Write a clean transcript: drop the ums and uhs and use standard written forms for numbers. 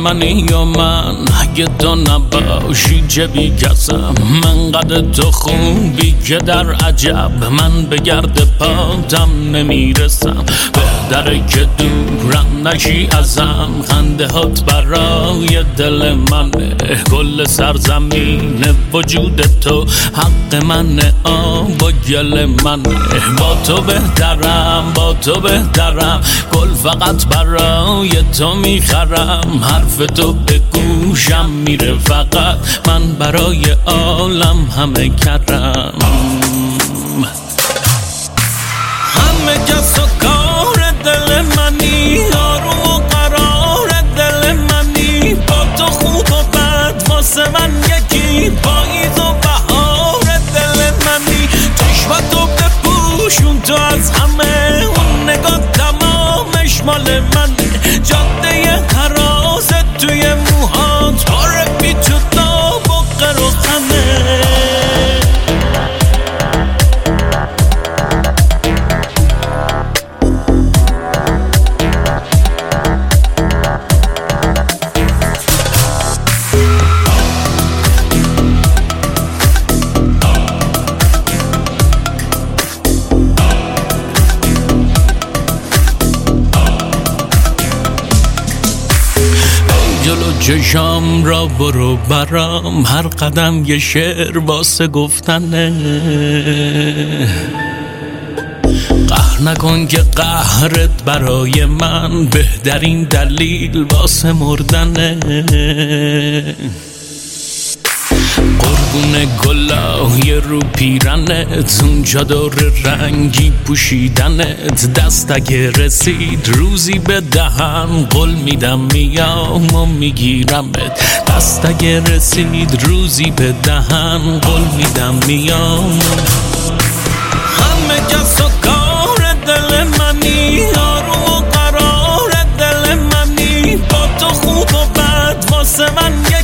منی یا من اگه تو نباشی چه بی کسم من قد تو خوبی که در عجب من به گرد پاتم نمیرسم بهتره که دورم نشی ازم خنده هات برای دل منه کل سرزمین وجود تو حق منه آب و گل منه با تو بهترم با تو بهترم گل فقط برای تو میخرم حرف تو به گوشم میره فقط من برای عالم همه کردم همه کس و کار دل منی آروم و قرار دل منی با تو خوب و بد واسه من یکی پاییز و بهار دل منی چشمتو بپوشون تو از همه اون نگاه تمامش مال منه جاده هراست توی موهات پاره بی تو داب و قر و خمه جلو چشام را برو برام هر قدم یه شعر واسه گفتنه قهر نکن که قهرت برای من بهترین دلیل واسه مردنه قربون گلای رو پیرنت اونجا دور رنگی پوشیدنت دست اگه رسید روزی به دهن قول میدم میام و میگیرمت دست اگه رسید روزی به دهن قول میدم میام همه کس و کار دل منی آروم و قرار دل منی با تو خوب و بد واسه من